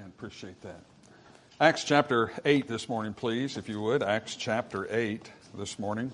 Amen. Appreciate that. Acts chapter 8 this morning, please, if you would. Acts chapter 8 this morning.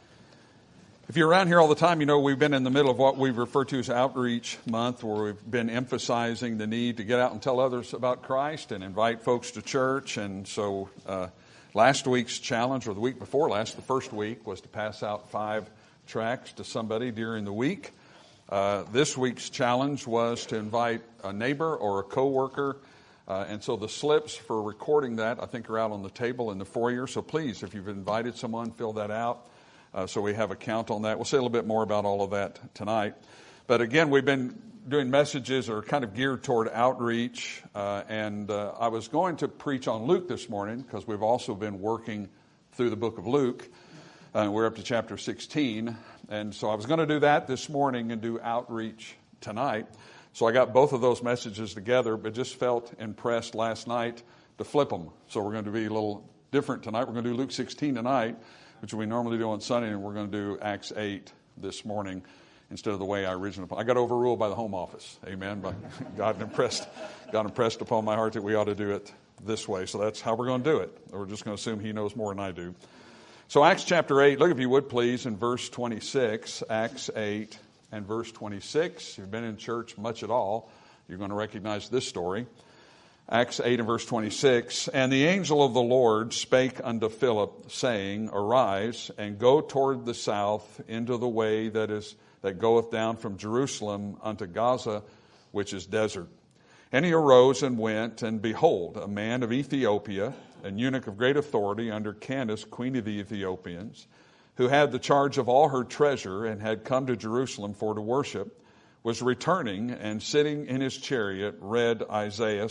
If you're around here all the time, you know we've been in the middle of what we refer to as Outreach Month, where we've been emphasizing the need to get out and tell others about Christ and invite folks to church. And so last week's challenge, or the week before last, the first week, was to pass out 5 tracts to somebody during the week. This week's challenge was to invite a neighbor or a coworker. And so the slips for recording that, I think, are out on the table in the foyer. So please, if you've invited someone, fill that out so we have a count on that. We'll say a little bit more about all of that tonight. But again, we've been doing messages that are kind of geared toward outreach. And I was going to preach on Luke this morning because we've also been working through the book of Luke. We're up to chapter 16. And so I was going to do that this morning and do outreach tonight. So I got both of those messages together, but just felt impressed last night to flip them. So we're going to be a little different tonight. We're going to do Luke 16 tonight, which we normally do on Sunday, and we're going to do Acts 8 this morning instead of the way I originally. I got overruled by the home office. Amen. But God impressed upon my heart that we ought to do it this way. So that's how we're going to do it. We're just going to assume He knows more than I do. So Acts chapter 8, look if you would please in verse 26, Acts 8 and verse 26. If you've been in church much at all, you're going to recognize this story. Acts 8 and verse 26. And the angel of the Lord spake unto Philip, saying, Arise, and go toward the south into the way that goeth down from Jerusalem unto Gaza, which is desert. And he arose and went, and behold, a man of Ethiopia, an eunuch of great authority under Candace, queen of the Ethiopians, who had the charge of all her treasure and had come to Jerusalem for to worship, was returning and sitting in his chariot read Isaiah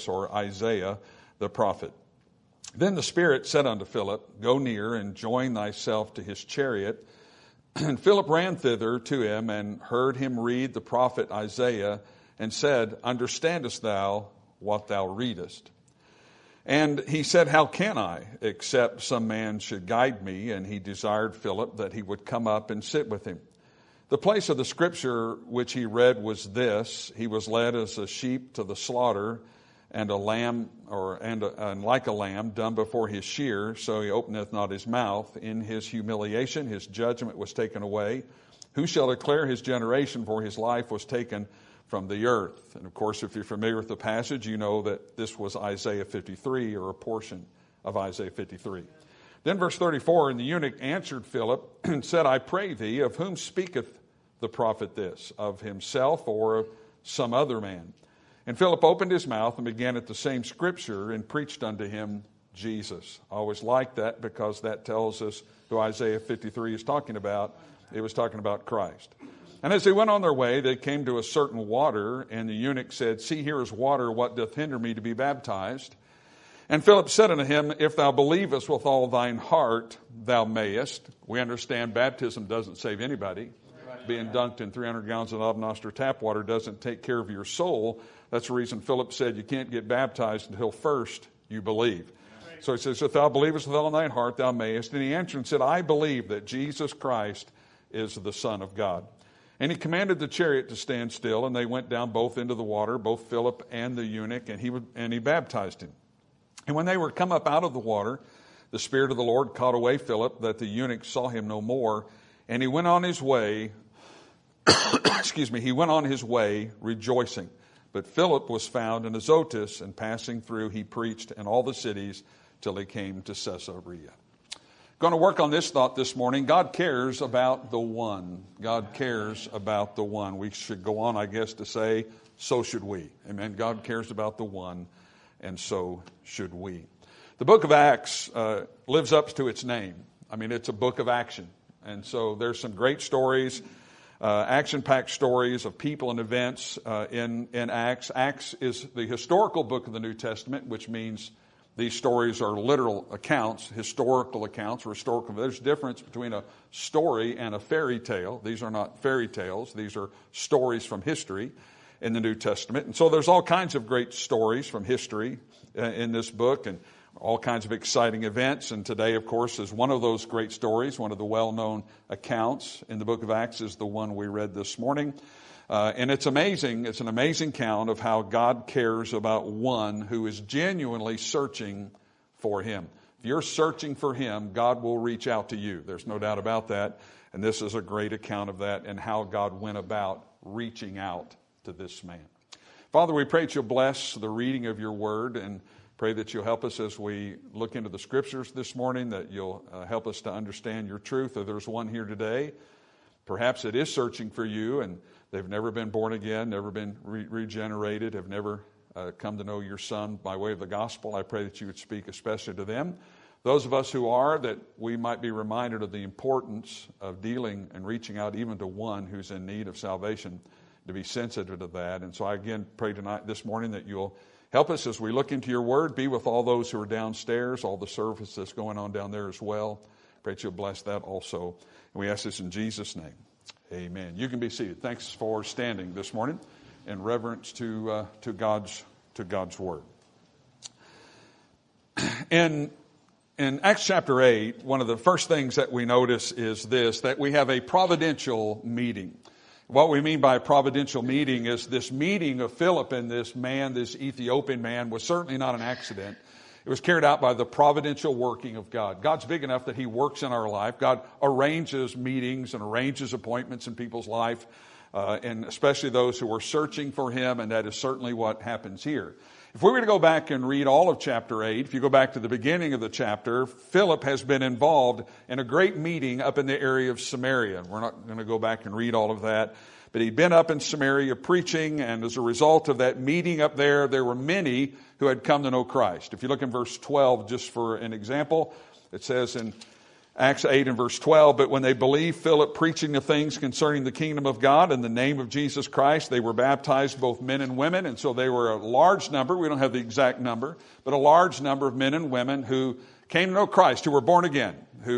the prophet. Then the Spirit said unto Philip, Go near and join thyself to his chariot. And Philip ran thither to him and heard him read the prophet Isaiah and said, Understandest thou what thou readest? And he said, How can I, except some man should guide me? And he desired Philip that he would come up and sit with him. The place of the scripture which he read was this: He was led as a sheep to the slaughter, and like a lamb dumb before his shear, so he openeth not his mouth. In his humiliation his judgment was taken away. Who shall declare his generation? For his life was taken from the earth. And of course, if you're familiar with the passage, you know that this was Isaiah 53, or a portion of Isaiah 53. Then verse 34, and the eunuch answered Philip and said, I pray thee, of whom speaketh the prophet this? Of himself or of some other man? And Philip opened his mouth and began at the same scripture and preached unto him Jesus. I always like that because that tells us who Isaiah 53 is talking about. It was talking about Christ. And as they went on their way, they came to a certain water, and the eunuch said, See, here is water, what doth hinder me to be baptized? And Philip said unto him, If thou believest with all thine heart, thou mayest. We understand baptism doesn't save anybody. Being dunked in 300 gallons of Abnoster tap water doesn't take care of your soul. That's the reason Philip said you can't get baptized until first you believe. So he says, If thou believest with all thine heart, thou mayest. And he answered and said, I believe that Jesus Christ is the Son of God. And he commanded the chariot to stand still, and they went down both into the water, both Philip and the eunuch, and he baptized him. And when they were come up out of the water, the Spirit of the Lord caught away Philip, that the eunuch saw him no more, and he went on his way, he went on his way rejoicing. But Philip was found in Azotus, and passing through he preached in all the cities till he came to Caesarea. Going to work on this thought this morning. God cares about the one. God cares about the one. We should go on, I guess, to say, so should we. Amen. God cares about the one, and so should we. The book of Acts lives up to its name. I mean, it's a book of action. And so there's some great stories, action-packed stories of people and events in Acts. Acts is the historical book of the New Testament, which means these stories are literal accounts, historical accounts, or historical. There's a difference between a story and a fairy tale. These are not fairy tales. These are stories from history in the New Testament. And so there's all kinds of great stories from history in this book, and all kinds of exciting events. And today, of course, is one of those great stories. One of the well-known accounts in the book of Acts is the one we read this morning. And it's amazing. It's an amazing count of how God cares about one who is genuinely searching for him. If you're searching for him, God will reach out to you. There's no doubt about that. And this is a great account of that and how God went about reaching out to this man. Father, we pray that you'll bless the reading of your word and pray that you'll help us as we look into the scriptures this morning, that you'll help us to understand your truth. If there's one here today, perhaps it is searching for you and they've never been born again, never been regenerated, have never come to know your Son by way of the gospel. I pray that you would speak especially to them. Those of us who are, that we might be reminded of the importance of dealing and reaching out even to one who's in need of salvation, to be sensitive to that. And so I again pray this morning that you'll help us as we look into your word. Be with all those who are downstairs, all the service that's going on down there as well. Pray that you'll bless that also. And we ask this in Jesus' name. Amen. You can be seated. Thanks for standing this morning in reverence to God's word. In Acts chapter 8, one of the first things that we notice is this, that we have a providential meeting. What we mean by a providential meeting is this meeting of Philip and this man, this Ethiopian man, was certainly not an accident. It was carried out by the providential working of God. God's big enough that he works in our life. God arranges meetings and arranges appointments in people's life, and especially those who are searching for him, and that is certainly what happens here. If we were to go back and read all of chapter 8, if you go back to the beginning of the chapter, Philip has been involved in a great meeting up in the area of Samaria. We're not going to go back and read all of that. But he'd been up in Samaria preaching, and as a result of that meeting up there, there were many who had come to know Christ. If you look in verse 12, just for an example, it says in Acts 8 and verse 12, but when they believed Philip preaching the things concerning the kingdom of God in the name of Jesus Christ, they were baptized, both men and women. And so they were a large number. We don't have the exact number, but a large number of men and women who came to know Christ, who were born again,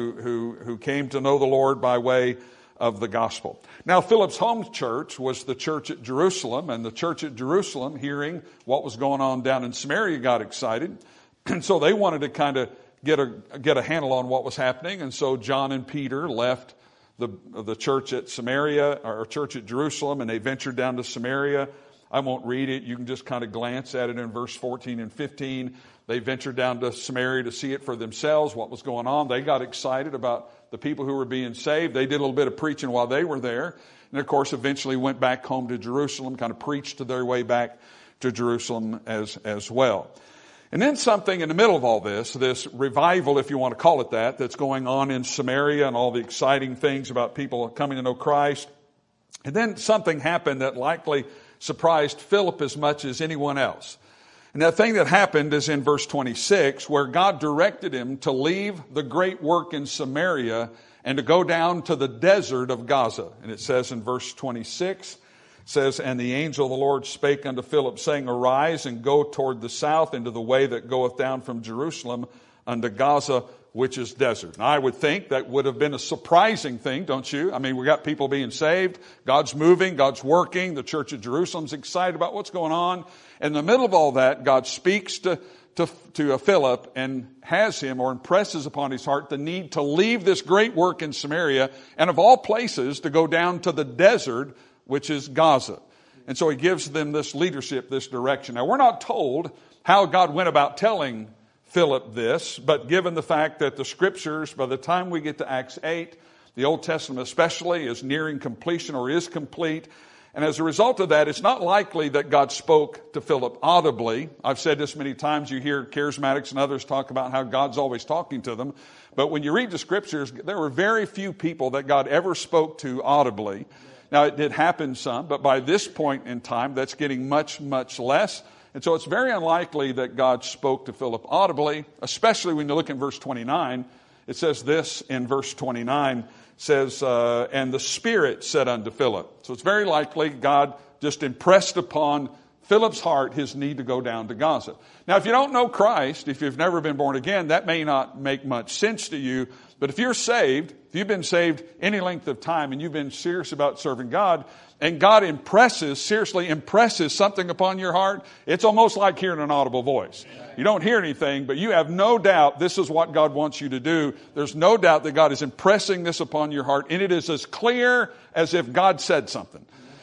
who came to know the Lord by way of the gospel. Now, Philip's home church was the church at Jerusalem, and the church at Jerusalem, hearing what was going on down in Samaria, got excited. And so they wanted to kind of get a handle on what was happening. And so John and Peter left the church at Samaria, or church at Jerusalem, and they ventured down to Samaria. I won't read it. You can just kind of glance at it in verse 14 and 15. They ventured down to Samaria to see it for themselves, what was going on. They got excited about the people who were being saved. They did a little bit of preaching while they were there. And of course, eventually went back home to Jerusalem, kind of preached to their way back to Jerusalem as well. And then something in the middle of all this revival, if you want to call it that, that's going on in Samaria and all the exciting things about people coming to know Christ. And then something happened that likely surprised Philip as much as anyone else. And that thing that happened is in verse 26, where God directed him to leave the great work in Samaria and to go down to the desert of Gaza. And it says in verse 26, says, and the angel of the Lord spake unto Philip, saying, arise and go toward the south into the way that goeth down from Jerusalem unto Gaza, which is desert. Now, I would think that would have been a surprising thing, don't you? I mean, we got people being saved. God's moving. God's working. The church of Jerusalem's excited about what's going on. In the middle of all that, God speaks to Philip and has him, or impresses upon his heart, the need to leave this great work in Samaria and of all places to go down to the desert, which is Gaza. And so he gives them this leadership, this direction. Now, we're not told how God went about telling Philip this, but given the fact that the scriptures, by the time we get to Acts 8, the Old Testament especially, is nearing completion or is complete. And as a result of that, it's not likely that God spoke to Philip audibly. I've said this many times. You hear charismatics and others talk about how God's always talking to them. But when you read the scriptures, there were very few people that God ever spoke to audibly. Now, it did happen some, but by this point in time, that's getting much, much less. And so it's very unlikely that God spoke to Philip audibly, especially when you look in verse 29. It says this in verse 29, says, and the Spirit said unto Philip. So it's very likely God just impressed upon Philip's heart his need to go down to Gaza. Now, if you don't know Christ, if you've never been born again, that may not make much sense to you. But if you're saved, if you've been saved any length of time and you've been serious about serving God, and God seriously impresses something upon your heart, it's almost like hearing an audible voice. You don't hear anything, but you have no doubt this is what God wants you to do. There's no doubt that God is impressing this upon your heart, and it is as clear as if God said something.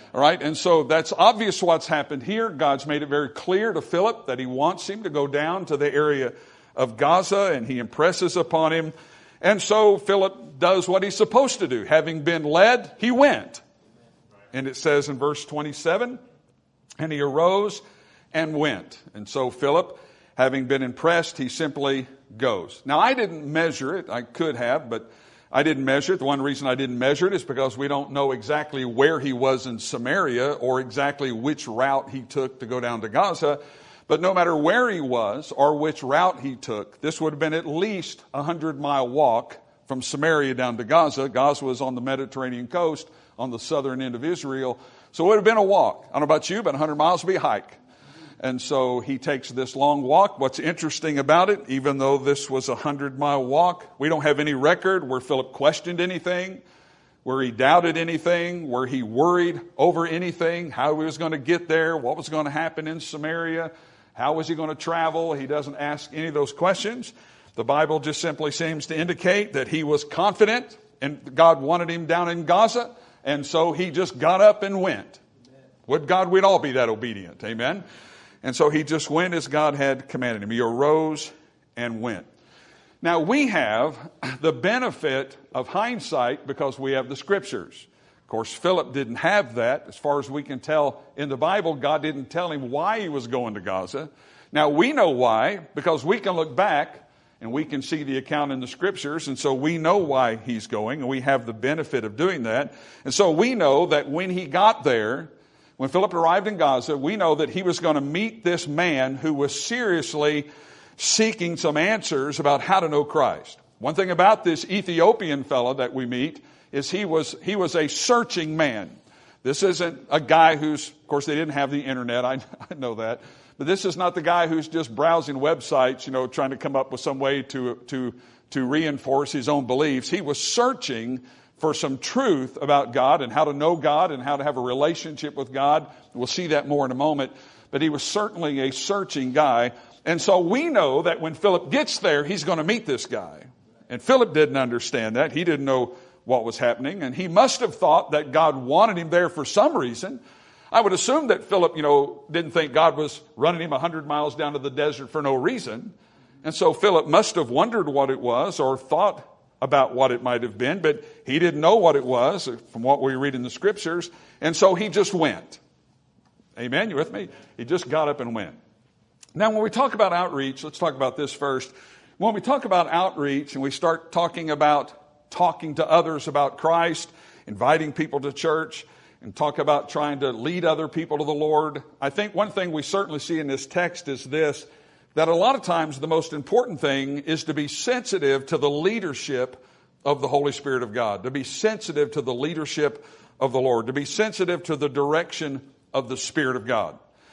All right, and so that's obvious what's happened here. God's made it very clear to Philip that he wants him to go down to the area of Gaza, and he impresses upon him. And so Philip does what he's supposed to do. Having been led, he went. And it says in verse 27, and he arose and went. And so Philip, having been impressed, he simply goes. Now, I didn't measure it. I could have, but I didn't measure it. The one reason I didn't measure it is because we don't know exactly where he was in Samaria or exactly which route he took to go down to Gaza. But no matter where he was or which route he took, this would have been at least a 100-mile walk from Samaria down to Gaza. Gaza was on the Mediterranean coast on the southern end of Israel. So it would have been a walk. I don't know about you, but 100 miles would be a hike. And so he takes this long walk. What's interesting about it, even though this was a 100-mile walk, we don't have any record where Philip questioned anything, where he doubted anything, where he worried over anything, how he was going to get there, what was going to happen in Samaria, how was he going to travel. He doesn't ask any of those questions. The Bible just simply seems to indicate that he was confident and God wanted him down in Gaza, and so he just got up and went. Would God we'd all be that obedient. Amen. And so he just went as God had commanded him. He arose and went. Now we have the benefit of hindsight because we have the Scriptures. Of course, Philip didn't have that. As far as we can tell in the Bible, God didn't tell him why he was going to Gaza. Now we know why because we can look back and we can see the account in the Scriptures, and so we know why he's going, and we have the benefit of doing that. And so we know that when he got there, when Philip arrived in Gaza, we know that he was going to meet this man who was seriously seeking some answers about how to know Christ. One thing about this Ethiopian fellow that we meet is he was a searching man. This isn't a guy who's, of course, they didn't have the internet. I know that. But this is not the guy who's just browsing websites, trying to come up with some way to reinforce his own beliefs. He was searching for some truth about God and how to know God and how to have a relationship with God. We'll see that more in a moment. But he was certainly a searching guy. And so we know that when Philip gets there, he's going to meet this guy. And Philip didn't understand that. He didn't know what was happening. And he must have thought that God wanted him there for some reason. I would assume that Philip, didn't think God was running him 100 miles down to the desert for no reason. And so Philip must have wondered what it was or thought about what it might have been, but he didn't know what it was from what we read in the Scriptures. And so he just went. Amen? You with me? He just got up and went. Now, when we talk about outreach, let's talk about this first. When we talk about outreach and we start talking about talking to others about Christ, inviting people to church, and talk about trying to lead other people to the Lord, I think one thing we certainly see in this text is this, that a lot of times the most important thing is to be sensitive to the leadership of the Holy Spirit of God, to be sensitive to the leadership of the Lord, to be sensitive to the direction of the Spirit of God.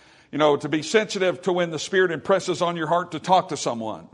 To be sensitive to when the Spirit impresses on your heart to talk to someone.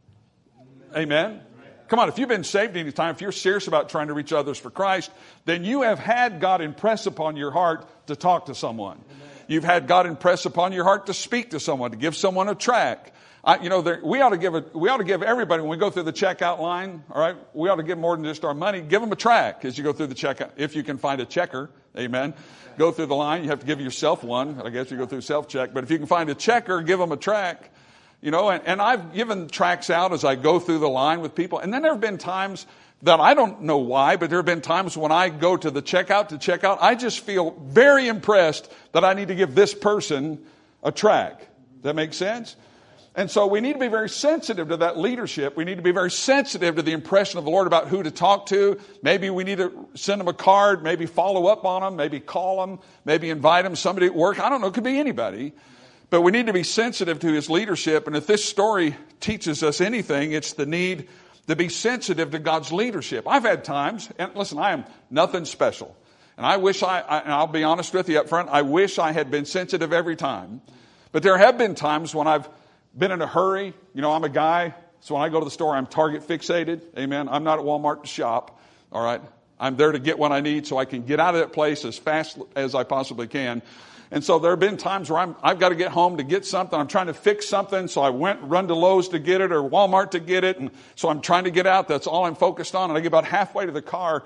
Amen? Come on, if you've been saved any time, if you're serious about trying to reach others for Christ, then you have had God impress upon your heart to talk to someone. Amen. You've had God impress upon your heart to speak to someone, to give someone a tract. We ought to give everybody, when we go through the checkout line, all right, we ought to give more than just our money. Give them a tract as you go through the checkout, if you can find a checker. Amen. Go through the line. You have to give yourself one. I guess you go through self-check. But if you can find a checker, give them a tract. And I've given tracts out as I go through the line with people. And then there have been times that I don't know why, but there have been times when I go to the checkout, I just feel very impressed that I need to give this person a tract. Does that make sense? And so we need to be very sensitive to that leadership. We need to be very sensitive to the impression of the Lord about who to talk to. Maybe we need to send them a card, maybe follow up on them, maybe call them, maybe invite them, somebody at work. I don't know, it could be anybody. But we need to be sensitive to his leadership. And if this story teaches us anything, it's the need to be sensitive to God's leadership. I've had times, and listen, I am nothing special. And I wish and I'll be honest with you up front, I wish I had been sensitive every time. But there have been times when I've been in a hurry. I'm a guy, so when I go to the store, I'm target fixated. Amen. I'm not at Walmart to shop. All right. I'm there to get what I need so I can get out of that place as fast as I possibly can. And so there have been times where I've got to get home to get something. I'm trying to fix something, so I run to Lowe's to get it or Walmart to get it. And so I'm trying to get out. That's all I'm focused on. And I get about halfway to the car,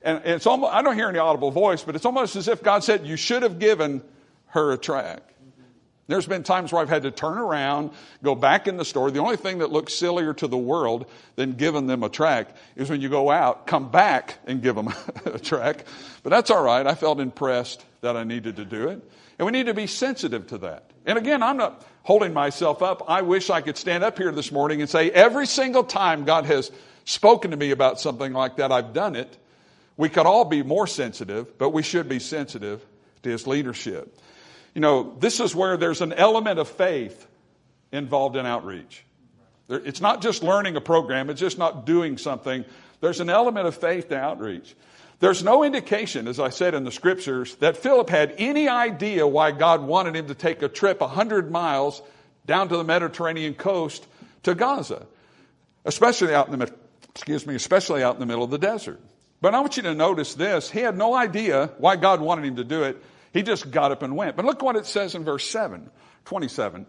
And it's almost, I don't hear any audible voice, but it's almost as if God said, you should have given her a tract. There's been times where I've had to turn around, go back in the store. The only thing that looks sillier to the world than giving them a tract is when you go out, come back and give them a tract. But that's all right. I felt impressed that I needed to do it. And we need to be sensitive to that. And again, I'm not holding myself up. I wish I could stand up here this morning and say every single time God has spoken to me about something like that, I've done it. We could all be more sensitive, but we should be sensitive to His leadership. You know, this is where there's an element of faith involved in outreach. It's not just learning a program. It's just not doing something. There's an element of faith to outreach. There's no indication, as I said in the scriptures, that Philip had any idea why God wanted him to take a trip 100 miles down to the Mediterranean coast to Gaza, especially out in the middle of the desert. But I want you to notice this. He had no idea why God wanted him to do it. He just got up and went. But look what it says in verse 27.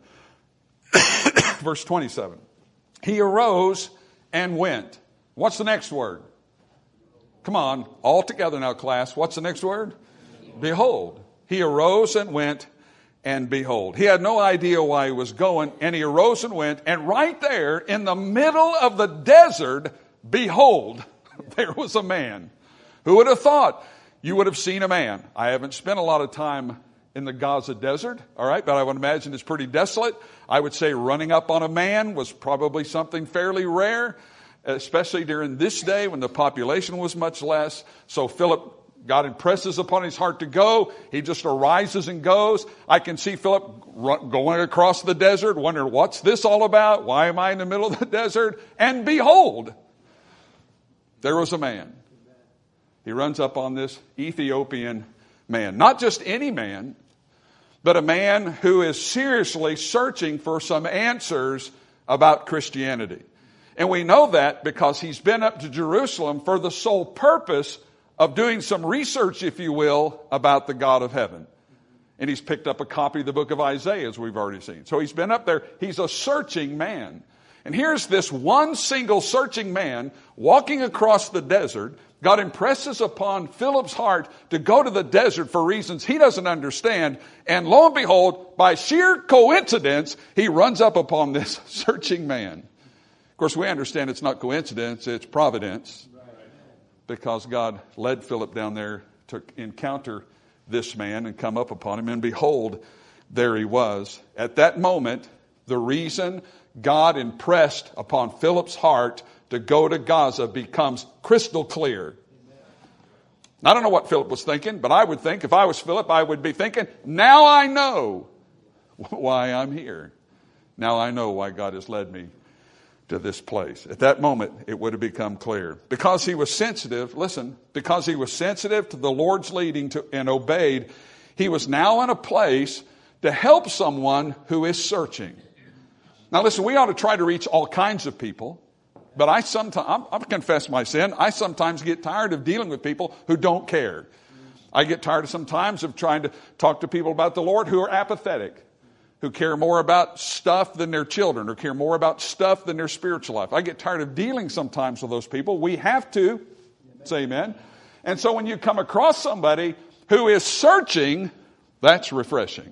Verse 27. He arose and went. What's the next word? Come on, all together now, class. What's the next word? Behold. He arose and went, and behold. He had no idea why he was going, and he arose and went, and right there in the middle of the desert, behold, there was a man. Who would have thought? You would have seen a man. I haven't spent a lot of time in the Gaza desert, all right, but I would imagine it's pretty desolate. I would say running up on a man was probably something fairly rare, especially during this day when the population was much less. So Philip, God impresses upon his heart to go. He just arises and goes. I can see Philip going across the desert, wondering, what's this all about? Why am I in the middle of the desert? And behold, there was a man. He runs up on this Ethiopian man. Not just any man, but a man who is seriously searching for some answers about Christianity. And we know that because he's been up to Jerusalem for the sole purpose of doing some research, if you will, about the God of heaven. And he's picked up a copy of the book of Isaiah, as we've already seen. So he's been up there. He's a searching man. And here's this one single searching man walking across the desert. God impresses upon Philip's heart to go to the desert for reasons he doesn't understand. And lo and behold, by sheer coincidence, he runs up upon this searching man. Of course, we understand it's not coincidence, it's providence. Because God led Philip down there to encounter this man and come up upon him. And behold, there he was. At that moment, the reason God impressed upon Philip's heart to go to Gaza becomes crystal clear. I don't know what Philip was thinking, but I would think, if I was Philip, I would be thinking, now I know why I'm here. Now I know why God has led me to this place. At that moment, it would have become clear. Because he was sensitive, listen, because he was sensitive to the Lord's leading and obeyed, he was now in a place to help someone who is searching. Now listen, we ought to try to reach all kinds of people. But I confess my sin. I sometimes get tired of dealing with people who don't care. I get tired sometimes of trying to talk to people about the Lord who are apathetic, who care more about stuff than their children, or care more about stuff than their spiritual life. I get tired of dealing sometimes with those people. We have to. Say amen. And so when you come across somebody who is searching, that's refreshing.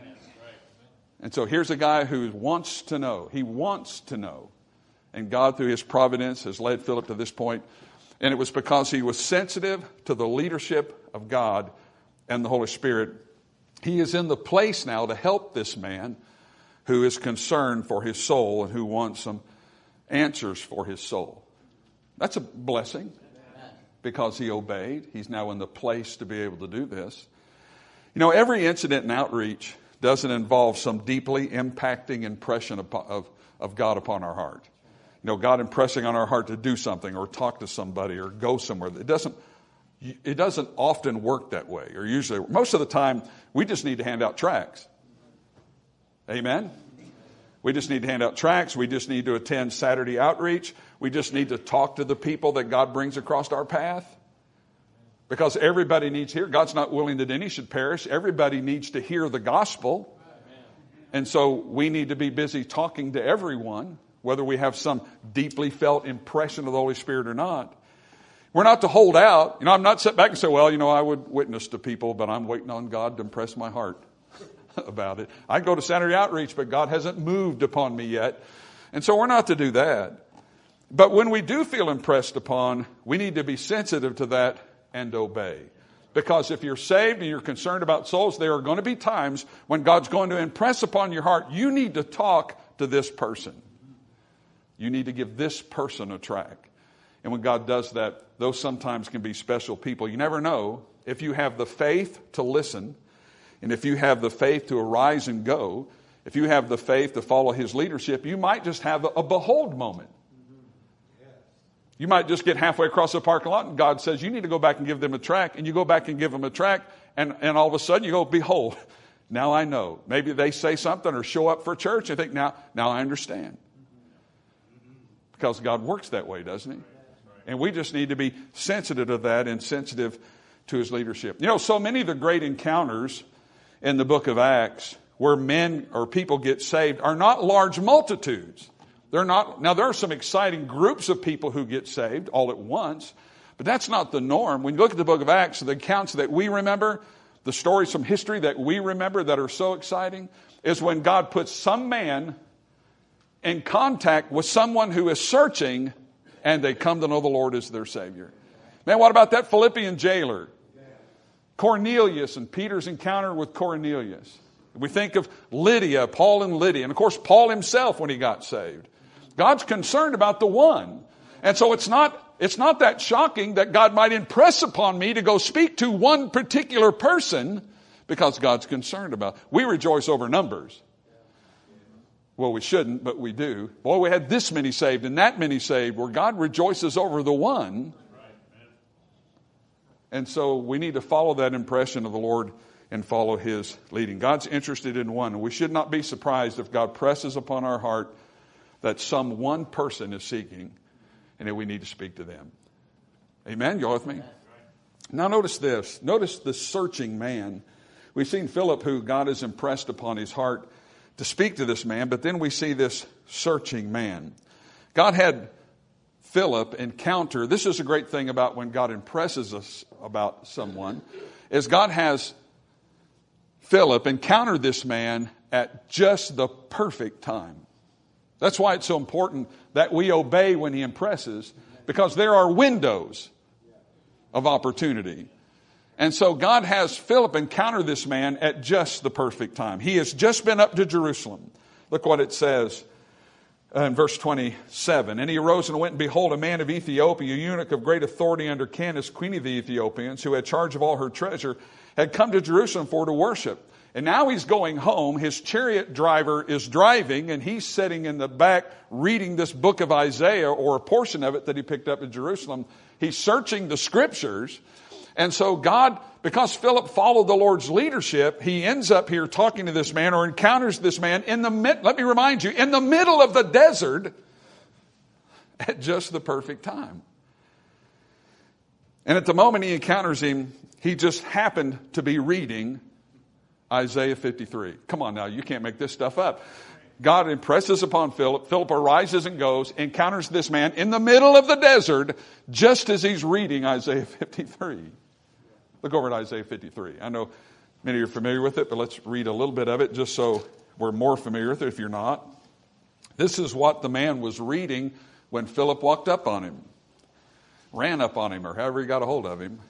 And so here's a guy who wants to know. He wants to know. And God, through His providence, has led Philip to this point. And it was because he was sensitive to the leadership of God and the Holy Spirit. He is in the place now to help this man who is concerned for his soul and who wants some answers for his soul. That's a blessing because he obeyed. He's now in the place to be able to do this. You know, every incident in outreach doesn't involve some deeply impacting impression of God upon our heart. You know, God impressing on our heart to do something or talk to somebody or go somewhere. It doesn't often work that way. Or usually, most of the time, we just need to hand out tracts. Amen? We just need to hand out tracts. We just need to attend Saturday outreach. We just need to talk to the people that God brings across our path. Because everybody needs to hear. God's not willing that any should perish. Everybody needs to hear the gospel. And so we need to be busy talking to everyone, whether we have some deeply felt impression of the Holy Spirit or not. We're not to hold out. I'm not sit back and say, well, I would witness to people, but I'm waiting on God to impress my heart about it. I go to Saturday outreach, but God hasn't moved upon me yet. And so we're not to do that. But when we do feel impressed upon, we need to be sensitive to that and obey. Because if you're saved and you're concerned about souls, there are going to be times when God's going to impress upon your heart, you need to talk to this person. You need to give this person a track. And when God does that, those sometimes can be special people. You never know. If you have the faith to listen, and if you have the faith to arise and go, if you have the faith to follow His leadership, you might just have a behold moment. You might just get halfway across the parking lot and God says, you need to go back and give them a tract. And you go back and give them a tract, and all of a sudden you go, behold, now I know. Maybe they say something or show up for church and think, now I understand. Because God works that way, doesn't He? And we just need to be sensitive to that and sensitive to His leadership. So many of the great encounters in the book of Acts where men or people get saved are not large multitudes. They're not. Now, there are some exciting groups of people who get saved all at once, but that's not the norm. When you look at the book of Acts, the accounts that we remember, the stories from history that we remember that are so exciting, is when God puts some man in contact with someone who is searching, and they come to know the Lord as their Savior. Man, what about that Philippian jailer? Cornelius and Peter's encounter with Cornelius. We think of Lydia, Paul and Lydia, and of course Paul himself when he got saved. God's concerned about the one. And so it's not that shocking that God might impress upon me to go speak to one particular person, because God's concerned about it. We rejoice over numbers. Well, we shouldn't, but we do. Boy, we had this many saved and that many saved, where God rejoices over the one. And so we need to follow that impression of the Lord and follow His leading. God's interested in one. We should not be surprised if God presses upon our heart that some one person is seeking, and that we need to speak to them. Amen? You all with me? Now notice this. Notice the searching man. We've seen Philip, who God has impressed upon his heart to speak to this man, but then we see this searching man. God had Philip encounter. This is a great thing about when God impresses us about someone, is God has Philip encounter this man at just the perfect time. That's why it's so important that we obey when He impresses, because there are windows of opportunity. And so God has Philip encounter this man at just the perfect time. He has just been up to Jerusalem. Look what it says in verse 27. And he arose and went, and behold, a man of Ethiopia, a eunuch of great authority under Candace, queen of the Ethiopians, who had charge of all her treasure, had come to Jerusalem for to worship. And now he's going home. His chariot driver is driving, and he's sitting in the back reading this book of Isaiah, or a portion of it that he picked up in Jerusalem. He's searching the scriptures. And so God, because Philip followed the Lord's leadership, he ends up here talking to this man, or encounters this man let me remind you, in the middle of the desert at just the perfect time. And at the moment he encounters him, he just happened to be reading Isaiah 53. Come on now, you can't make this stuff up. God impresses upon Philip. Philip arises and goes, encounters this man in the middle of the desert, just as he's reading Isaiah 53. Look over at Isaiah 53. I know many of you are familiar with it, but let's read a little bit of it just so we're more familiar with it if you're not. This is what the man was reading when Philip walked up on him, ran up on him, or however he got a hold of him.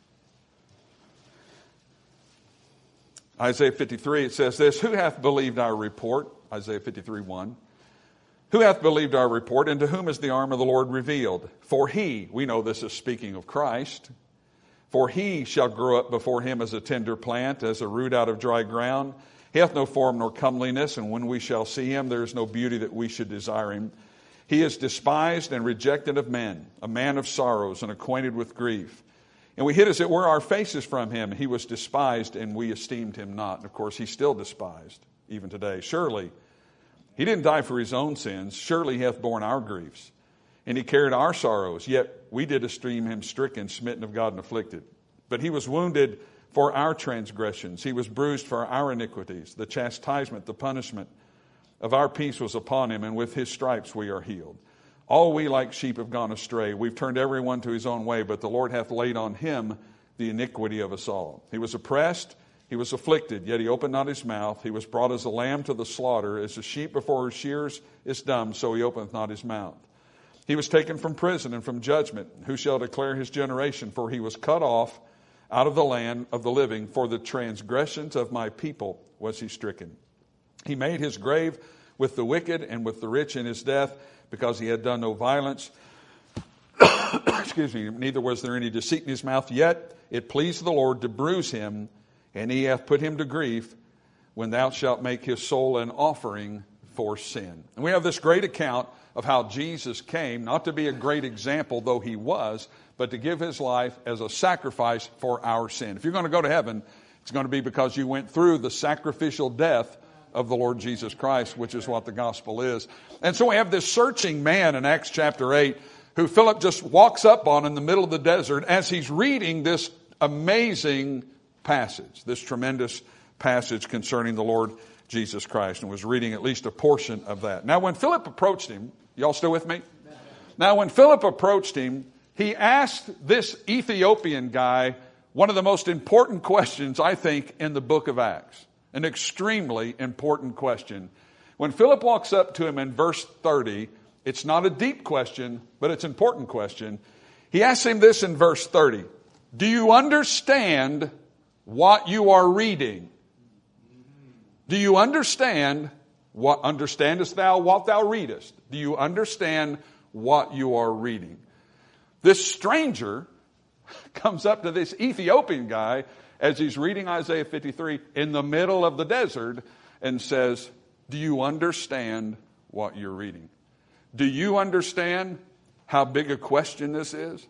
Isaiah 53, it says this, who hath believed our report? Isaiah 53:1. Who hath believed our report, and to whom is the arm of the Lord revealed? For he, we know this is speaking of Christ, for he shall grow up before him as a tender plant, as a root out of dry ground. He hath no form nor comeliness, and when we shall see him, there is no beauty that we should desire him. He is despised and rejected of men, a man of sorrows and acquainted with grief. And we hid as it were our faces from him. He was despised, and we esteemed him not. And of course, he's still despised, even today. Surely, he didn't die for his own sins. Surely he hath borne our griefs. And he carried our sorrows. Yet we did esteem him stricken, smitten of God, and afflicted. But he was wounded for our transgressions. He was bruised for our iniquities. The chastisement, the punishment of our peace was upon him, and with his stripes we are healed. All we like sheep have gone astray. We've turned everyone to his own way, but the Lord hath laid on him the iniquity of us all. He was oppressed, he was afflicted, yet he opened not his mouth. He was brought as a lamb to the slaughter, as a sheep before her shears is dumb, so he openeth not his mouth. He was taken from prison and from judgment. Who shall declare his generation? For he was cut off out of the land of the living. For the transgressions of my people was he stricken. He made his grave with the wicked and with the rich in his death, because he had done no violence. Excuse me. Neither was there any deceit in his mouth. Yet it pleased the Lord to bruise him, and he hath put him to grief, when thou shalt make his soul an offering for sin. And we have this great account of how Jesus came, not to be a great example, though he was, but to give his life as a sacrifice for our sin. If you're going to go to heaven, it's going to be because you went through the sacrificial death of the Lord Jesus Christ, which is what the gospel is. And so we have this searching man in Acts chapter 8 who Philip just walks up on in the middle of the desert as he's reading this amazing passage, this tremendous passage concerning the Lord Jesus Christ, and was reading at least a portion of that. Now when Philip approached him, y'all still with me? Now when Philip approached him, he asked this Ethiopian guy one of the most important questions, I think, in the book of Acts. An extremely important question. When Philip walks up to him in verse 30, it's not a deep question, but it's an important question. He asks him this in verse 30. Do you understand what you are reading? Do you understand what understandest thou what thou readest? Do you understand what you are reading? This stranger comes up to this Ethiopian guy as he's reading Isaiah 53 in the middle of the desert and says, do you understand what you're reading? Do you understand how big a question this is?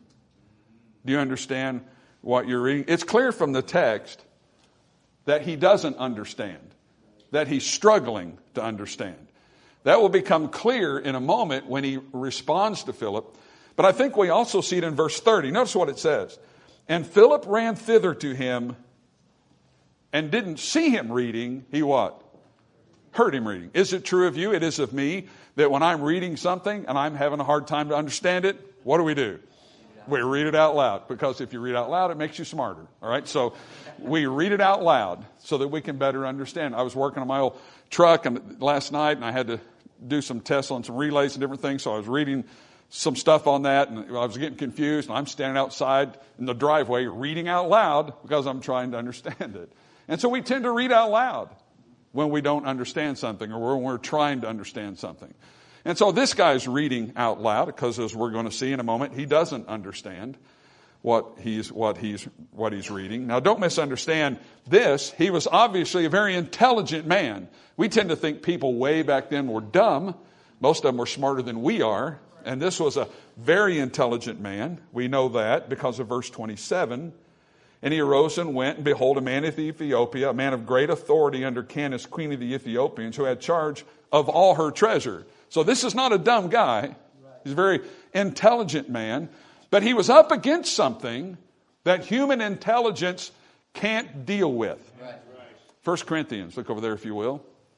Do you understand what you're reading? It's clear from the text that he doesn't understand, that he's struggling to understand. That will become clear in a moment when he responds to Philip. But I think we also see it in verse 30. Notice what it says. And Philip ran thither to him and didn't see him reading. He what? Heard him reading. Is it true of you? It is of me that when I'm reading something and I'm having a hard time to understand it, what do? We read it out loud, because if you read out loud, it makes you smarter. All right. So we read it out loud so that we can better understand. I was working on my old truck last night, and I had to do some tests on some relays and different things. So I was reading some stuff on that, and I was getting confused, and I'm standing outside in the driveway reading out loud because I'm trying to understand it. And so we tend to read out loud when we don't understand something, or when we're trying to understand something. And so this guy's reading out loud because, as we're going to see in a moment, he doesn't understand what he's reading. Now, don't misunderstand this. He was obviously a very intelligent man. We tend to think people way back then were dumb. Most of them were smarter than we are. And this was a very intelligent man. We know that because of verse 27. And he arose and went, and behold, a man of Ethiopia, a man of great authority under Candace, queen of the Ethiopians, who had charge of all her treasure. So this is not a dumb guy. He's a very intelligent man. But he was up against something that human intelligence can't deal with. 1 Corinthians, look over there if you will.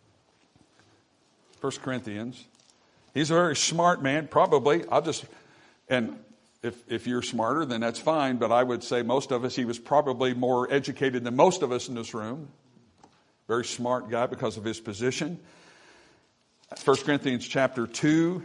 1 Corinthians. He's a very smart man, probably. And if you're smarter, then that's fine. But I would say most of us, he was probably more educated than most of us in this room. Very smart guy because of his position. 1 Corinthians chapter 2.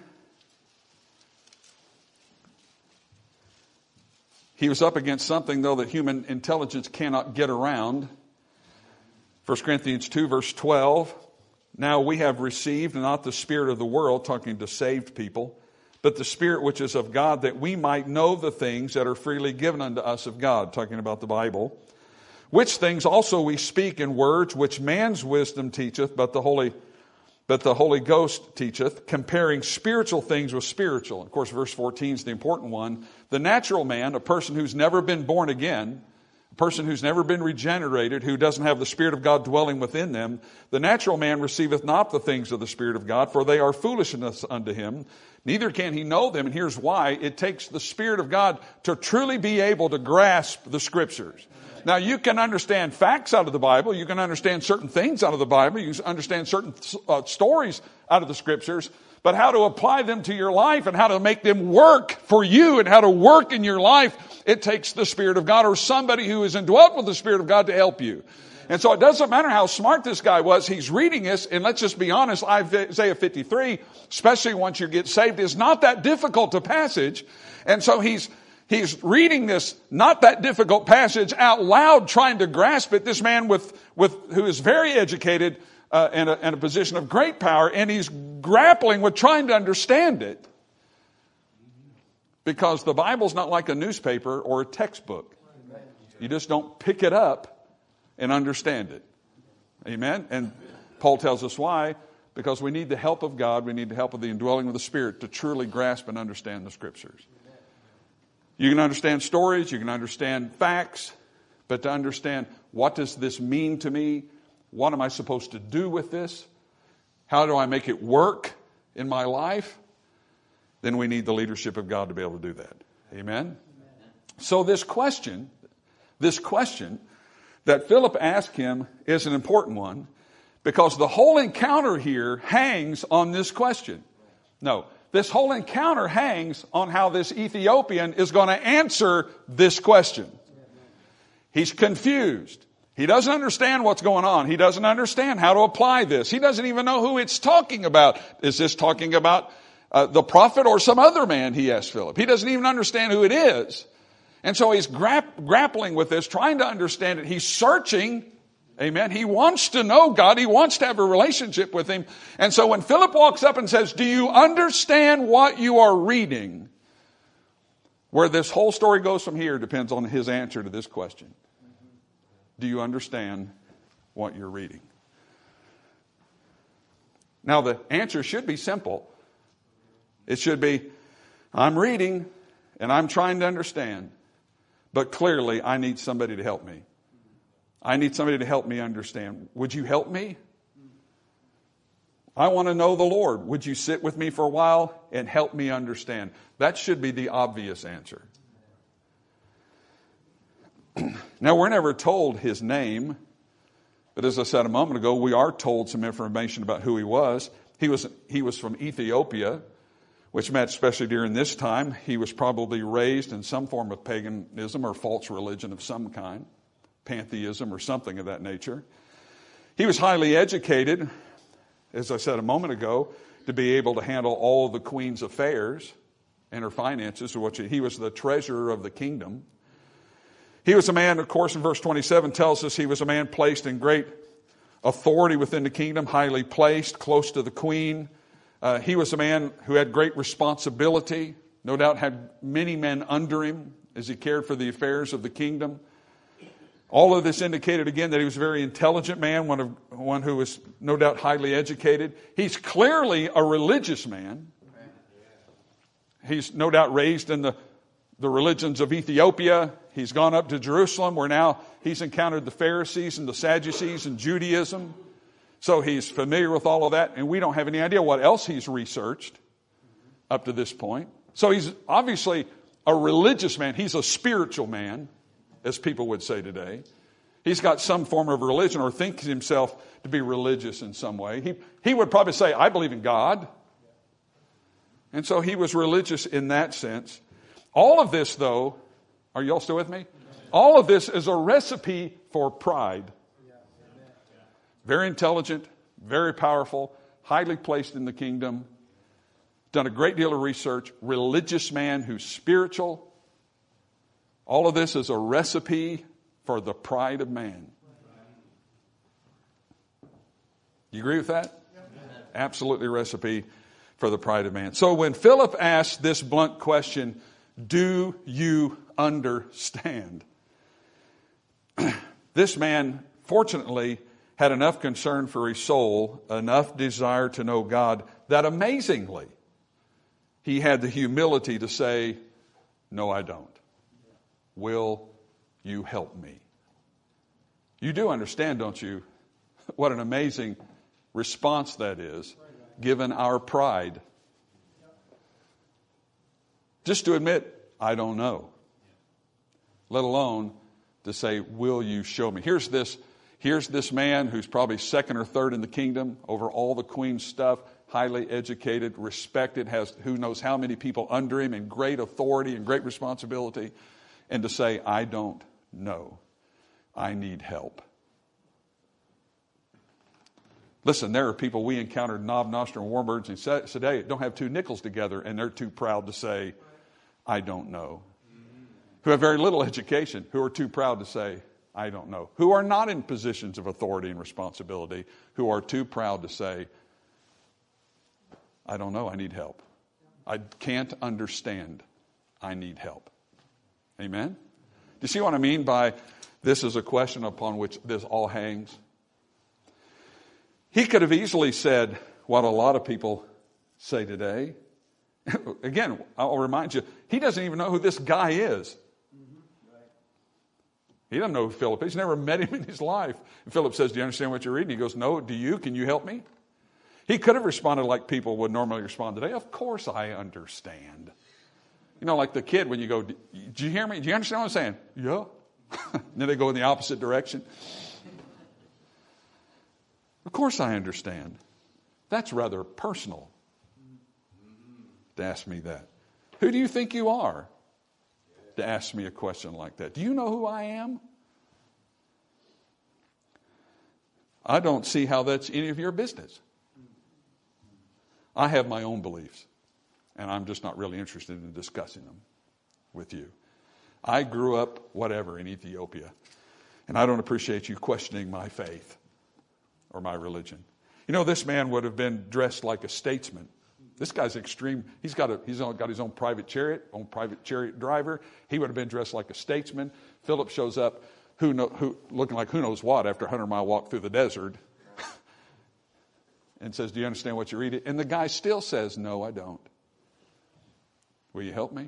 He was up against something, though, that human intelligence cannot get around. 1 Corinthians 2, verse 12. Now we have received not the spirit of the world, talking to saved people, but the Spirit which is of God, that we might know the things that are freely given unto us of God, talking about the Bible. Which things also we speak in words which man's wisdom teacheth, but the Holy Ghost teacheth, comparing spiritual things with spiritual. Of course, verse 14 is the important one. The natural man, a person who's never been born again, a person who's never been regenerated, who doesn't have the Spirit of God dwelling within them, the natural man receiveth not the things of the Spirit of God, for they are foolishness unto him. Neither can he know them, and here's why. It takes the Spirit of God to truly be able to grasp the Scriptures. Now, you can understand facts out of the Bible. You can understand certain things out of the Bible. You can understand certain stories out of the Scriptures, but how to apply them to your life and how to make them work for you and how to work in your life. It takes the Spirit of God or somebody who is indwelt with the Spirit of God to help you. And so it doesn't matter how smart this guy was. He's reading this, and let's just be honest, Isaiah 53, especially once you get saved, is not that difficult a passage. And so he's reading this not that difficult passage out loud, trying to grasp it. This man who is very educated in a position of great power, and he's grappling with trying to understand it. Because the Bible's not like a newspaper or a textbook. You just don't pick it up and understand it. Amen? And Paul tells us why. Because we need the help of God. We need the help of the indwelling of the Spirit to truly grasp and understand the Scriptures. You can understand stories. You can understand facts. But to understand, what does this mean to me? What am I supposed to do with this? How do I make it work in my life? Then we need the leadership of God to be able to do that. Amen? So this question that Philip asked him is an important one, because the whole encounter here hangs on this question. No, this whole encounter hangs on how this Ethiopian is going to answer this question. He's confused. He doesn't understand what's going on. He doesn't understand how to apply this. He doesn't even know who it's talking about. Is this talking about the prophet or some other man, he asked Philip. He doesn't even understand who it is. And so he's grappling with this, trying to understand it. He's searching. Amen. He wants to know God. He wants to have a relationship with him. And so when Philip walks up and says, do you understand what you are reading? Where this whole story goes from here depends on his answer to this question. Do you understand what you're reading? Now the answer should be simple. It should be, I'm reading and I'm trying to understand. But clearly, I need somebody to help me. I need somebody to help me understand. Would you help me? I want to know the Lord. Would you sit with me for a while and help me understand? That should be the obvious answer. Now, we're never told his name. But as I said a moment ago, we are told some information about who he was. He was from Ethiopia, which meant, especially during this time, he was probably raised in some form of paganism or false religion of some kind, pantheism or something of that nature. He was highly educated, as I said a moment ago, to be able to handle all of the queen's affairs and her finances. He was the treasurer of the kingdom. He was a man, of course, in verse 27 tells us he was a man placed in great authority within the kingdom, highly placed, close to the queen. He was a man who had great responsibility, no doubt had many men under him as he cared for the affairs of the kingdom. All of this indicated again that he was a very intelligent man, one who was no doubt highly educated. He's clearly a religious man. He's no doubt raised in the religions of Ethiopia. He's gone up to Jerusalem where now he's encountered the Pharisees and the Sadducees and Judaism. So he's familiar with all of that, and we don't have any idea what else he's researched up to this point. So he's obviously a religious man. He's a spiritual man, as people would say today. He's got some form of religion or thinks himself to be religious in some way. He would probably say, I believe in God. And so he was religious in that sense. All of this, though, are you all still with me? All of this is a recipe for pride. Very intelligent, very powerful, highly placed in the kingdom, done a great deal of research, religious man who's spiritual. All of this is a recipe for the pride of man. You agree with that? Absolutely a recipe for the pride of man. So when Philip asked this blunt question, do you understand? This man, fortunately, had enough concern for his soul, enough desire to know God, that amazingly, he had the humility to say, no, I don't. Will you help me? You do understand, don't you, what an amazing response that is, given our pride. Just to admit, I don't know. Let alone to say, will you show me? Here's this man who's probably second or third in the kingdom over all the queen's stuff, highly educated, respected, has who knows how many people under him, and great authority and great responsibility, and to say, I don't know. I need help. Listen, there are people we encountered, Knob, Nostrum, Warburgs, and today don't have two nickels together, and they're too proud to say, I don't know. Who have very little education, who are too proud to say, I don't know. Who are not in positions of authority and responsibility, who are too proud to say, I don't know, I need help. I can't understand. I need help. Amen? Do you see what I mean by this is a question upon which this all hangs? He could have easily said what a lot of people say today. Again, I'll remind you, he doesn't even know who this guy is. He doesn't know who Philip is. He's never met him in his life. And Philip says, do you understand what you're reading? He goes, no, do you? Can you help me? He could have responded like people would normally respond today. Of course I understand. You know, like the kid when you go, do you hear me? Do you understand what I'm saying? Yeah. Then they go in the opposite direction. Of course I understand. That's rather personal to ask me that. Who do you think you are to ask me a question like that? Do you know who I am? I don't see how that's any of your business. I have my own beliefs, and I'm just not really interested in discussing them with you. I grew up, whatever, in Ethiopia, and I don't appreciate you questioning my faith or my religion. You know, this man would have been dressed like a statesman. This guy's extreme. He's got his own private chariot driver. He would have been dressed like a statesman. Philip shows up, looking like who knows what after a 100-mile walk through the desert, and says, do you understand what you're reading? And the guy still says, no, I don't. Will you help me?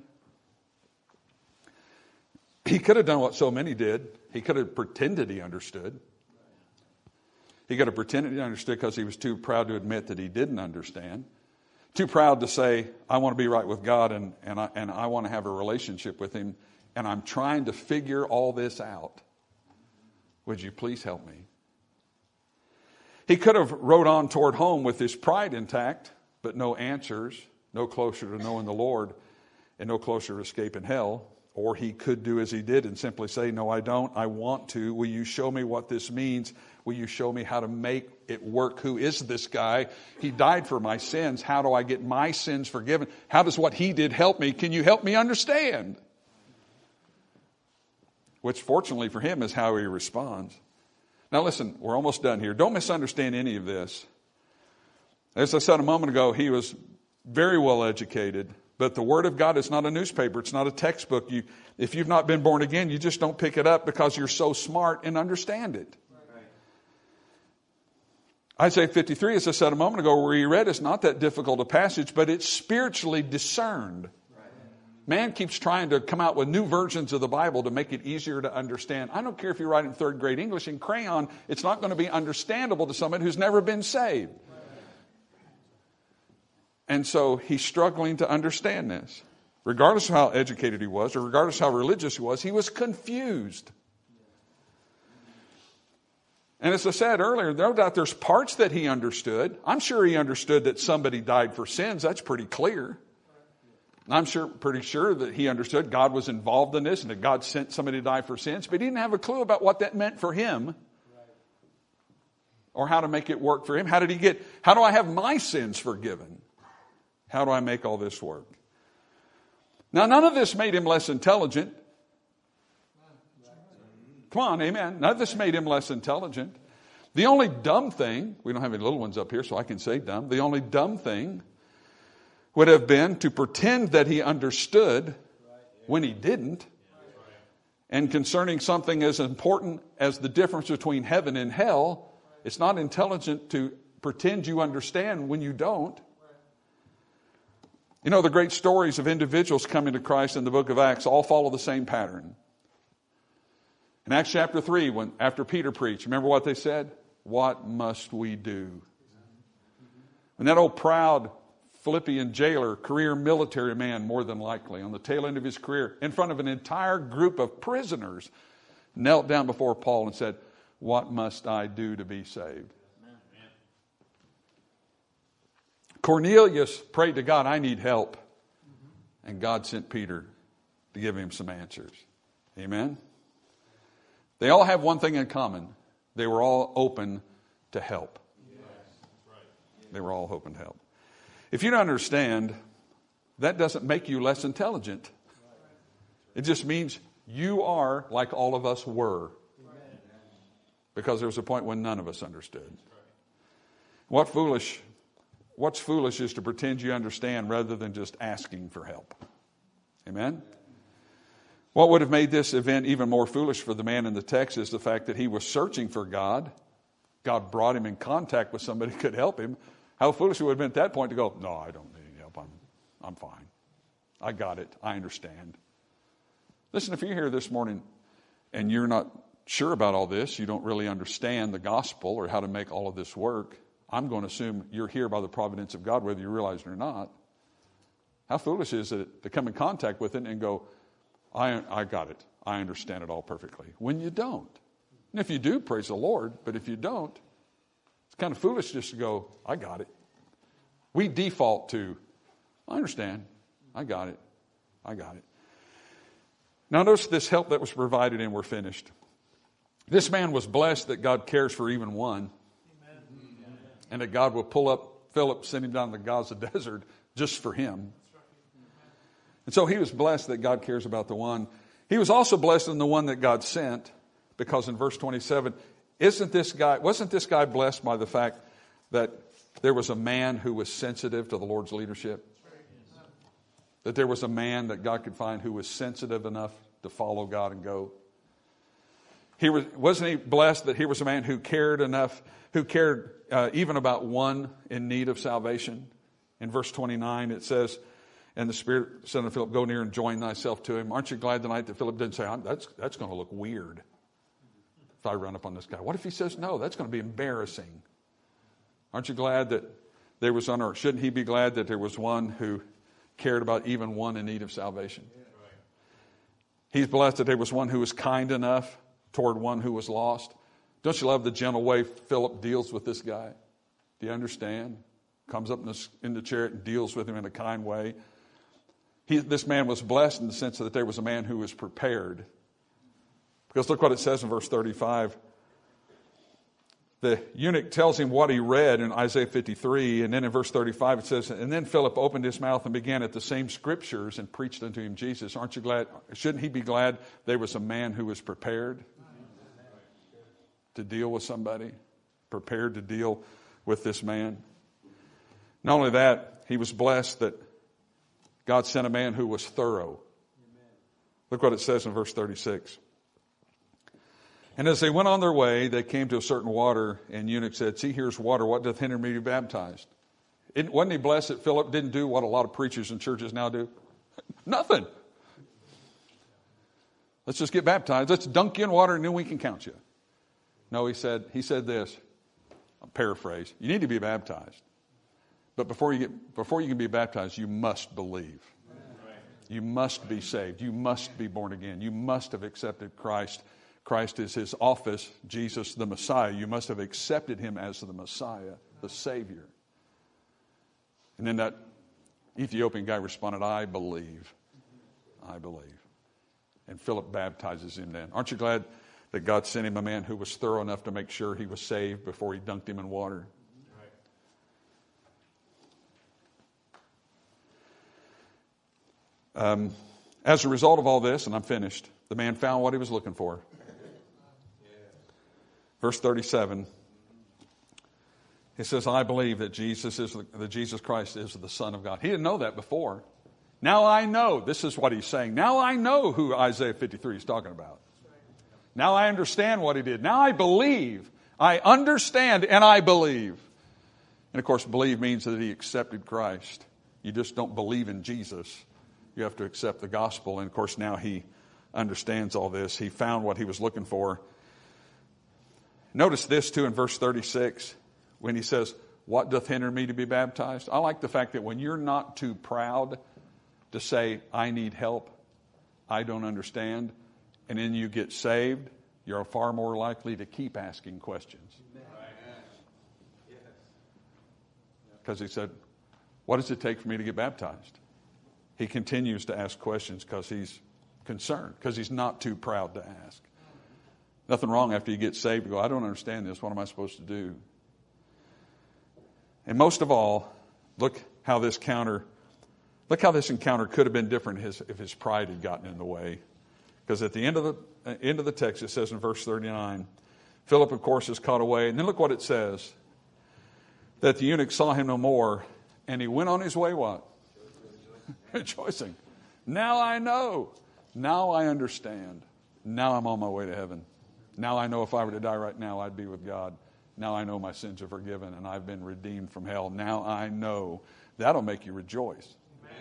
He could have done what so many did. He could have pretended he understood. He could have pretended he understood because he was too proud to admit that he didn't understand. Too proud to say, I want to be right with God and I want to have a relationship with him, and I'm trying to figure all this out. Would you please help me? He could have rode on toward home with his pride intact, but no answers, no closer to knowing the Lord, and no closer to escaping hell. Or he could do as he did and simply say, no, I don't. I want to. Will you show me what this means? Will you show me how to make it work? Who is this guy? He died for my sins. How do I get my sins forgiven? How does what he did help me? Can you help me understand? Which fortunately for him is how he responds. Now listen, we're almost done here. Don't misunderstand any of this. As I said a moment ago, he was very well educated. But the Word of God is not a newspaper. It's not a textbook. If you've not been born again, you just don't pick it up because you're so smart and understand it. Right. Isaiah 53, as I said a moment ago, where he read, is not that difficult a passage, but it's spiritually discerned. Right. Man keeps trying to come out with new versions of the Bible to make it easier to understand. I don't care if you write in third grade English in crayon, it's not going to be understandable to someone who's never been saved. And so he's struggling to understand this. Regardless of how educated he was, or regardless of how religious he was confused. And as I said earlier, no doubt there's parts that he understood. I'm sure he understood that somebody died for sins. That's pretty clear. I'm pretty sure that he understood God was involved in this and that God sent somebody to die for sins. But he didn't have a clue about what that meant for him. Or how to make it work for him. How do I have my sins forgiven? How do I make all this work? Now, none of this made him less intelligent. Come on, amen. None of this made him less intelligent. The only dumb thing, we don't have any little ones up here, so I can say dumb. The only dumb thing would have been to pretend that he understood when he didn't. And concerning something as important as the difference between heaven and hell, it's not intelligent to pretend you understand when you don't. You know, the great stories of individuals coming to Christ in the book of Acts all follow the same pattern. In Acts chapter 3, after Peter preached, remember what they said? What must we do? And that old proud Philippian jailer, career military man more than likely, on the tail end of his career, in front of an entire group of prisoners, knelt down before Paul and said, what must I do to be saved? Cornelius prayed to God, I need help. And God sent Peter to give him some answers. Amen? They all have one thing in common. They were all open to help. They were all open to help. If you don't understand, that doesn't make you less intelligent. It just means you are like all of us were. Because there was a point when none of us understood. What's foolish is to pretend you understand rather than just asking for help. Amen? What would have made this event even more foolish for the man in the text is the fact that he was searching for God. God brought him in contact with somebody who could help him. How foolish it would have been at that point to go, no, I don't need any help. I'm fine. I got it. I understand. Listen, if you're here this morning and you're not sure about all this, you don't really understand the gospel or how to make all of this work, I'm going to assume you're here by the providence of God, whether you realize it or not. How foolish is it to come in contact with it and go, I got it. I understand it all perfectly. When you don't. And if you do, praise the Lord. But if you don't, it's kind of foolish just to go, I got it. We default to, I understand. I got it. I got it. Now notice this help that was provided and we're finished. This man was blessed that God cares for even one. Amen. And that God will pull up Philip, send him down to the Gaza desert just for him. And so he was blessed that God cares about the one. He was also blessed in the one that God sent, because in verse 27, wasn't this guy blessed by the fact that there was a man who was sensitive to the Lord's leadership? That there was a man that God could find who was sensitive enough to follow God and go. Wasn't he blessed that he was a man who cared enough, who cared even about one in need of salvation? In verse 29 it says, and the Spirit said to Philip, go near and join thyself to him. Aren't you glad tonight that Philip didn't say, that's going to look weird if I run up on this guy? What if he says no? That's going to be embarrassing. Aren't you glad that there was on earth? Shouldn't he be glad that there was one who cared about even one in need of salvation? He's blessed that there was one who was kind enough toward one who was lost. Don't you love the gentle way Philip deals with this guy? Do you understand? Comes up in the chariot and deals with him in a kind way. This man was blessed in the sense that there was a man who was prepared. Because look what it says in verse 35. The eunuch tells him what he read in Isaiah 53. And then in verse 35 it says, and then Philip opened his mouth and began at the same scriptures and preached unto him Jesus. Aren't you glad? Shouldn't he be glad there was a man who was prepared to deal with somebody? Prepared to deal with this man. Not only that, he was blessed that God sent a man who was thorough. Look what it says in verse 36. And as they went on their way, they came to a certain water, and eunuch said, see, here's water. What doth hinder me to be baptized? Wasn't he blessed that Philip didn't do what a lot of preachers and churches now do? Nothing. Let's just get baptized. Let's dunk you in water, and then we can count you. No, he said this. I'll paraphrase. You need to be baptized. But before you can be baptized, you must believe. You must be saved. You must be born again. You must have accepted Christ. Christ is his office, Jesus the Messiah. You must have accepted him as the Messiah, the Savior. And then that Ethiopian guy responded, I believe. I believe. And Philip baptizes him then. Aren't you glad that God sent him a man who was thorough enough to make sure he was saved before he dunked him in water? As a result of all this, and I'm finished, the man found what he was looking for. Verse 37, it says, I believe that Jesus Christ is the Son of God. He didn't know that before. Now I know. This is what he's saying. Now I know who Isaiah 53 is talking about. Now I understand what he did. Now I believe. I understand and I believe. And of course, believe means that he accepted Christ. You just don't believe in Jesus. You have to accept the gospel. And of course, now he understands all this. He found what he was looking for. Notice this too in verse 36 when he says, what doth hinder me to be baptized? I like the fact that when you're not too proud to say, I need help, I don't understand, and then you get saved, you're far more likely to keep asking questions. Because he said, What does it take for me to get baptized? He continues to ask questions because he's concerned, because he's not too proud to ask. Nothing wrong after you get saved to go, I don't understand this. What am I supposed to do? And most of all, look how this encounter could have been different if his pride had gotten in the way. Because at the end of the text, it says in verse 39, Philip, of course, is caught away. And then look what it says. That the eunuch saw him no more, and he went on his way what? Rejoicing. Now I know. Now I understand. Now I'm on my way to heaven. Now I know if I were to die right now, I'd be with God. Now I know my sins are forgiven and I've been redeemed from hell. Now I know. That'll make you rejoice. Amen.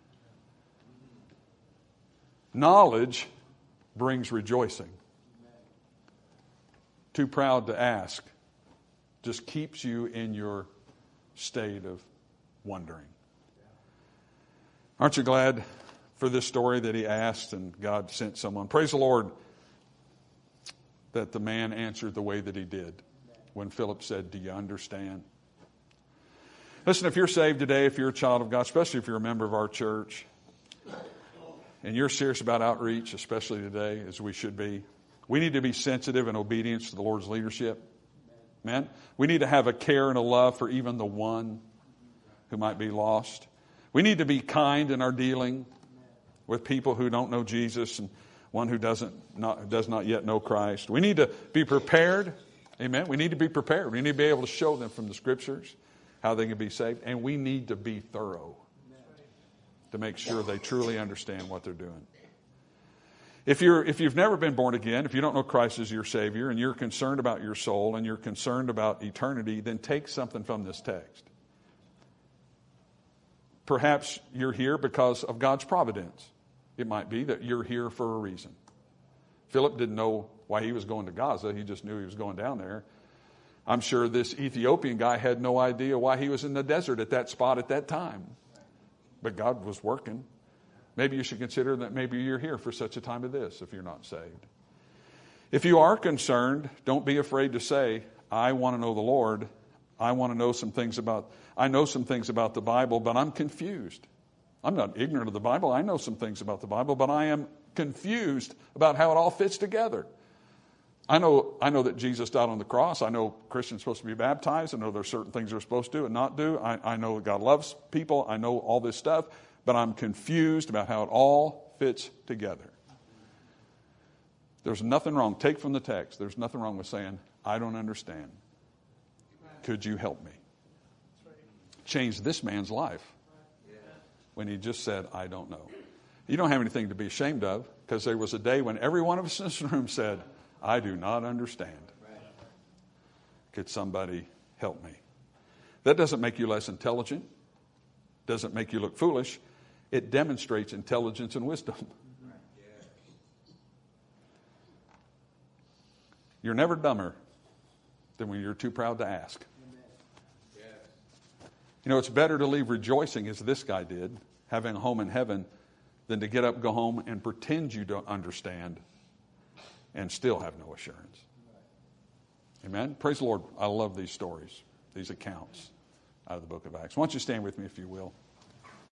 Knowledge brings rejoicing. Amen. Too proud to ask just keeps you in your state of wondering. Aren't you glad for this story that he asked and God sent someone? Praise the Lord that the man answered the way that he did when Philip said, do you understand? Listen, if you're saved today, if you're a child of God, especially if you're a member of our church, and you're serious about outreach, especially today, as we should be, we need to be sensitive in obedience to the Lord's leadership. Amen? We need to have a care and a love for even the one who might be lost. We need to be kind in our dealing with people who don't know Jesus and one who does not yet know Christ. We need to be prepared. Amen. We need to be prepared. We need to be able to show them from the Scriptures how they can be saved. And we need to be thorough to make sure they truly understand what they're doing. If you've never been born again, if you don't know Christ as your Savior, and you're concerned about your soul and you're concerned about eternity, then take something from this text. Perhaps you're here because of God's providence. It might be that you're here for a reason. Philip didn't know why he was going to Gaza. He just knew he was going down there. I'm sure this Ethiopian guy had no idea why he was in the desert at that spot at that time. But God was working. Maybe you should consider that maybe you're here for such a time as this if you're not saved. If you are concerned, don't be afraid to say, I want to know the Lord. I want to know some things about the Bible, but I'm confused. I'm not ignorant of the Bible. I know some things about the Bible, but I am confused about how it all fits together. I know that Jesus died on the cross. I know Christians are supposed to be baptized. I know there are certain things they're supposed to do and not do. I know that God loves people. I know all this stuff, but I'm confused about how it all fits together. There's nothing wrong. Take from the text. There's nothing wrong with saying, I don't understand. Could you help me? Changed this man's life when he just said, I don't know. You don't have anything to be ashamed of, because there was a day when every one of us in this room said, I do not understand. Could somebody help me? That doesn't make you less intelligent. Doesn't make you look foolish. It demonstrates intelligence and wisdom. You're never dumber than when you're too proud to ask. You know, it's better to leave rejoicing as this guy did, having a home in heaven, than to get up, go home, and pretend you don't understand and still have no assurance. Amen? Praise the Lord. I love these stories, these accounts out of the book of Acts. Why don't you stand with me if you will?